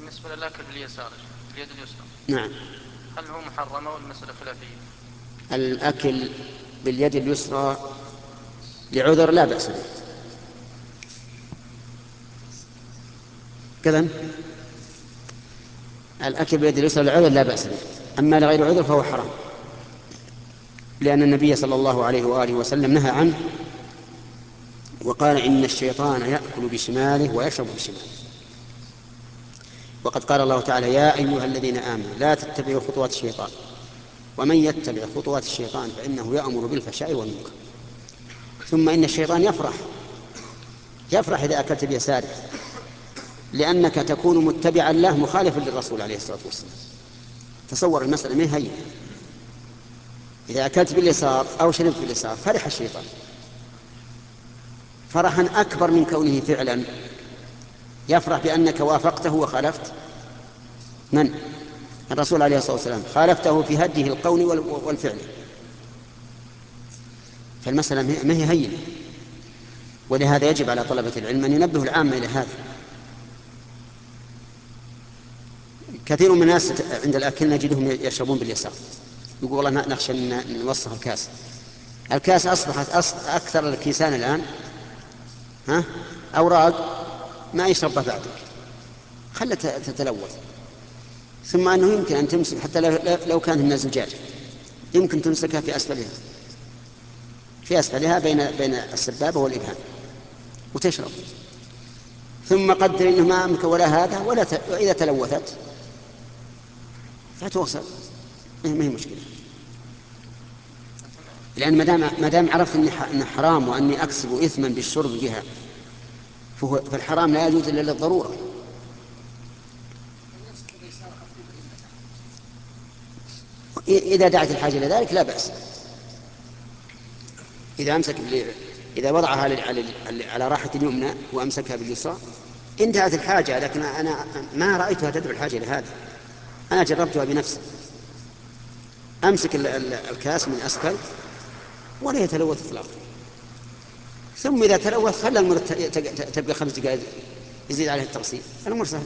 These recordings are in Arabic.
بالنسبة للأكل باليسار باليد اليسرى، نعم. هل هو محرم أو المسألة خلافية؟ الأكل باليد اليسرى لعذر لا بأس به كذا. الأكل باليد اليسرى لعذر لا بأس به، أما لغير عذر فهو حرام، لأن النبي صلى الله عليه وآله وسلم نهى عنه وقال إن الشيطان يأكل بشماله ويشرب بشماله. وقد قال الله تعالى يا أيها الذين آمنوا لا تتبعوا خطوات الشيطان ومن يتبع خطوات الشيطان فإنه يأمر بالفحشاء والمنكر. ثم إن الشيطان يفرح إذا أكلت بيساره، لأنك تكون متبعا له مخالفا للرسول عليه الصلاة والسلام. تصور المسألة ما هي، إذا أكلت باليسار أو شربت باليسار فرح الشيطان فرحا أكبر من كونه فعلا يفرح بأنك وافقته وخالفت من؟ الرسول عليه الصلاة والسلام، خالفته في هديه القول والفعل. فالمسألة ما هي هينة، ولهذا يجب على طلبة العلم أن ينبهوا العامة إلى هذا. كثير من الناس عند الأكل نجدهم يشربون باليسار، يقول والله نخشى أن نوسخ الكاس أصبحت أكثر الكيسان الآن أوراق ما يشرب بعدك، خلت تتلوث. ثم أنه يمكن أن تمسك حتى لو كان الناس زجاج يمكن تمسكها في أسفلها بين السبابة والإبهام وتشرب، ثم قدر إنه ما أمك ولا هذا وإذا تلوثت فتوصل، ما هي مشكلة. لأن ما دام عرفت أنه حرام وأني أكسب إثما بالشرب بها فالحرام لا يجوز إلا للضرورة. إذا دعت الحاجة إلى ذلك لا بأس. إذا وضعها على راحة اليمنى وأمسكها باليسرى انتهت الحاجة، لكن أنا ما رأيتها تدعو الحاجة لهذا، أنا جربتها بنفسي، أمسك الكاس من أسفل ولا يتلوث إطلاقا، ثم إذا تلوث خلى المرة تبقى 5 دقائق يزيد عليه التغسيل، الأمر سهل.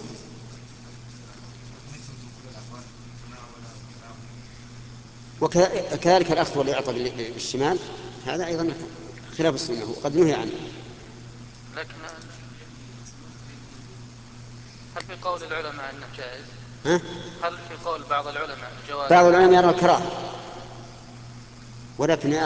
وكذلك الأخذ والإعطاء بالشمال هذا أيضا خلاف السنة وقد نهي عنه. لكن هل في قول العلماء أنه جائز؟ هل في قول بعض العلماء أنه جواز؟ بعض العلماء يرى الكراهة، ولكن